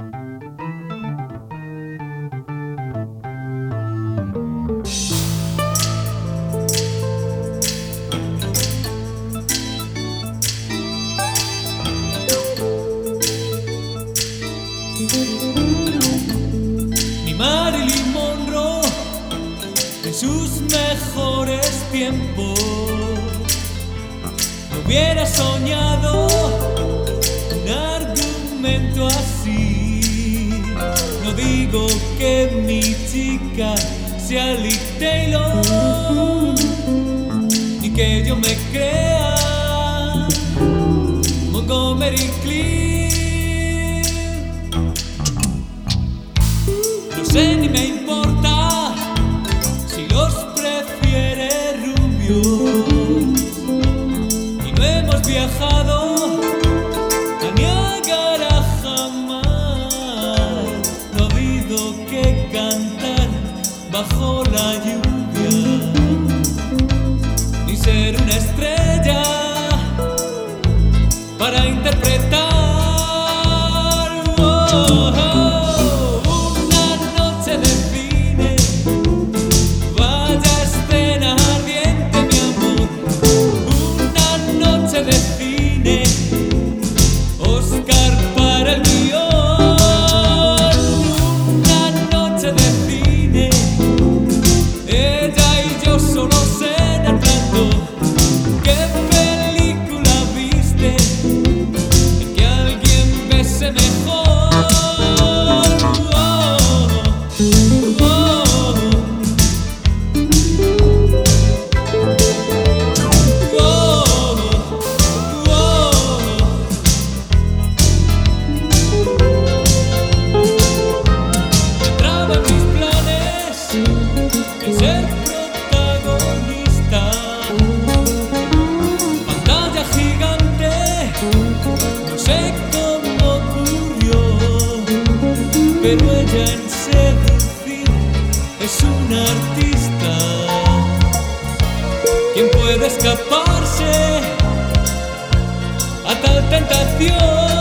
Mi Marilyn Monroe en sus mejores tiempos no hubiera soñado un argumento así. No digo que mi chica sea Liv Taylor, ni que yo me crea Montgomery Clift. No sé ni me importa si los prefiere rubios, y no hemos viajado a Niágara jamás. No ha habido que cantar bajo la lluvia, ni ser una estrella para interpretar. Pero ella en seducir es una artista. ¿Quién puede escaparse a tal tentación?